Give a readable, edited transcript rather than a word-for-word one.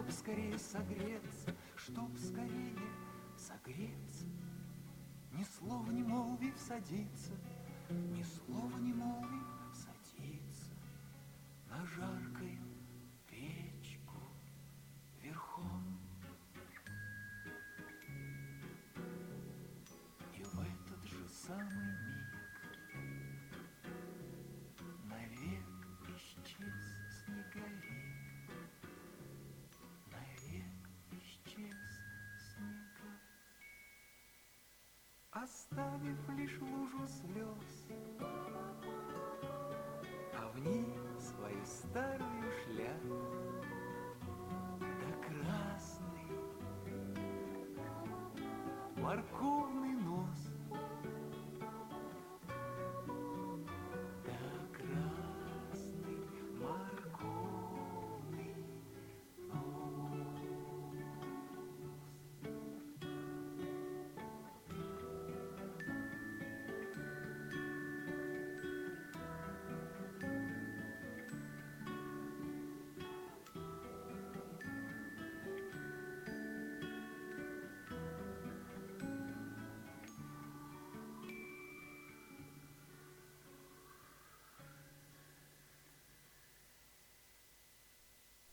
чтоб скорее согреться, чтоб скорее согреться. Ни слова не молвив садиться, ни слова не молвив садиться на жаркую печку верхом. И в этот же самый миг навек исчез снеговик, навек исчез снеговик, оставив лишь лужу слез